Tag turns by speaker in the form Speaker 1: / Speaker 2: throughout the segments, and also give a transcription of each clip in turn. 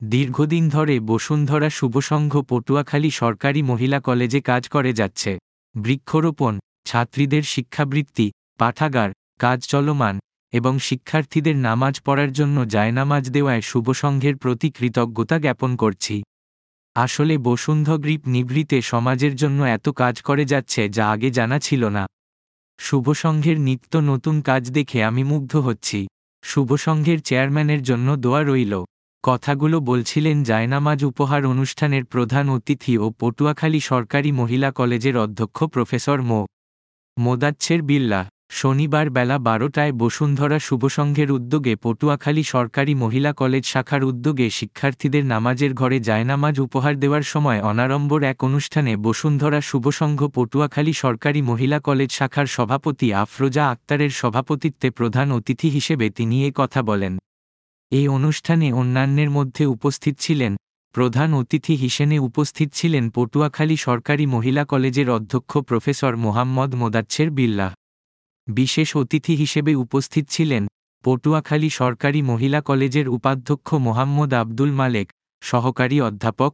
Speaker 1: দীর্ঘদিন ধরে বসুন্ধরা শুভসংঘ পটুয়াখালী সরকারি মহিলা কলেজে কাজ করে যাচ্ছে। বৃক্ষরোপণ, ছাত্রীদের শিক্ষাবৃত্তি, পাঠাগার, কাজ চলমান এবং শিক্ষার্থীদের নামাজ পড়ার জন্য জায়নামাজ দেওয়ায় শুভসংঘের প্রতি কৃতজ্ঞতা জ্ঞাপন করছি। আসলে বসুন্ধগ্রীপ নিভৃতে সমাজের জন্য এত কাজ করে যাচ্ছে যা আগে জানা ছিল না। শুভসংঘের নিত্য নতুন কাজ দেখে আমি মুগ্ধ হচ্ছি। শুভসংঘের চেয়ারম্যানের জন্য দোয়া রইল। কথাগুলো বলছিলেন জায়নামাজ উপহার অনুষ্ঠানের প্রধান অতিথি ও পটুয়াখালী সরকারি মহিলা কলেজের অধ্যক্ষ প্রফেসর মোদাচ্ছের বিল্লাহ। শনিবার বেলা 12টায় বসুন্ধরা শুভসংঘের উদ্যোগে পটুয়াখালী সরকারি মহিলা কলেজ শাখার উদ্যোগে শিক্ষার্থীদের নামাজের ঘরে জায়নামাজ উপহার দেওয়ার সময় অনাড়ম্বর এক অনুষ্ঠানে বসুন্ধরা শুভসংঘ পটুয়াখালী সরকারি মহিলা কলেজ শাখার সভাপতি আফরোজা আক্তারের সভাপতিত্বে প্রধান অতিথি হিসেবে তিনি এ কথা বলেন। এই অনুষ্ঠানে অন্যান্যের মধ্যে উপস্থিত ছিলেন প্রধান অতিথি হিসেবে উপস্থিত ছিলেন পটুয়াখালী সরকারি মহিলা কলেজের অধ্যক্ষ প্রফেসর মোহাম্মদ মোদাচ্ছের বিল্লাহ। বিশেষ অতিথি হিসেবে উপস্থিত ছিলেন পটুয়াখালী সরকারি মহিলা কলেজের উপাধ্যক্ষ মোহাম্মদ আব্দুল মালেক, সহকারী অধ্যাপক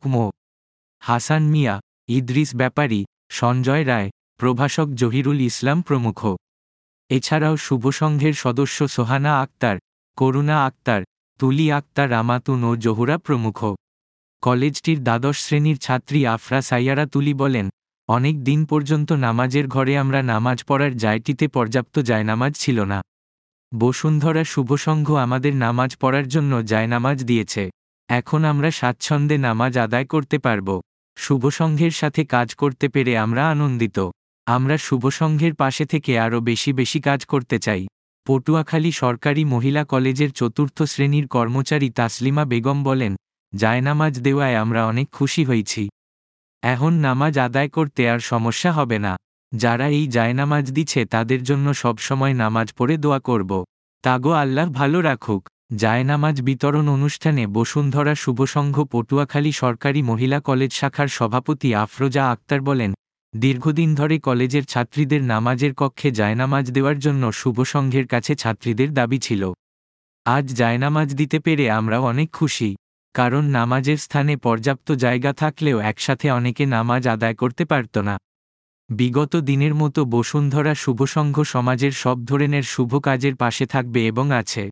Speaker 1: হাসান মিয়া, ইদ্রিস ব্যাপারী, সঞ্জয় রায়, প্রভাষক জহিরুল ইসলাম প্রমুখ। এছাড়াও শুভসংঘের সদস্য সোহানা আক্তার, করুণা আক্তার, তুলি আক্তার রামাতুন ও জহুরা প্রমুখ। কলেজটির দ্বাদশ শ্রেণীর ছাত্রী আফরা সাইয়ারা তুলি বলেন, অনেক দিন পর্যন্ত নামাজের ঘরে আমরা নামাজ পড়ার জায়গাটিতে পর্যাপ্ত জায়নামাজ ছিল না। বসুন্ধরা শুভসংঘ আমাদের নামাজ পড়ার জন্য জায়নামাজ দিয়েছে। এখন আমরা স্বাচ্ছন্দ্যে নামাজ আদায় করতে পারব। শুভসংঘের সাথে কাজ করতে পেরে আমরা আনন্দিত। আমরা শুভসংঘের পাশে থেকে আরও বেশি কাজ করতে চাই। পটুয়াখালী সরকারি মহিলা কলেজের চতুর্থ শ্রেণীর কর্মচারী তাসলিমা বেগম বলেন, জায়নামাজ দেওয়ায় আমরা অনেক খুশি হয়েছি। এখন নামাজ আদায় করতে আর সমস্যা হবে না। যারা এই জায়নামাজ দিচ্ছে তাদের জন্য সবসময় নামাজ পড়ে দোয়া করব। তাগো আল্লাহ ভালো রাখুক। জায়নামাজ বিতরণ অনুষ্ঠানে বসুন্ধরা শুভসংঘ পটুয়াখালী সরকারি মহিলা কলেজ শাখার সভাপতি আফরোজা আক্তার বলেন, দীর্ঘদিন ধরে কলেজের ছাত্রীদের নামাজের কক্ষে জায়নামাজ দেওয়ার জন্য শুভসংঘের কাছে ছাত্রীদের দাবি ছিল। আজ জায়নামাজ দিতে পেরে আমরা অনেক খুশি। কারণ নামাজের স্থানে পর্যাপ্ত জায়গা থাকলেও একসাথে অনেকে নামাজ আদায় করতে পারত না। বিগত দিনের মতো বসুন্ধরা শুভসংঘ সমাজের সব ধরনের শুভ কাজের পাশে থাকবে এবং আছে।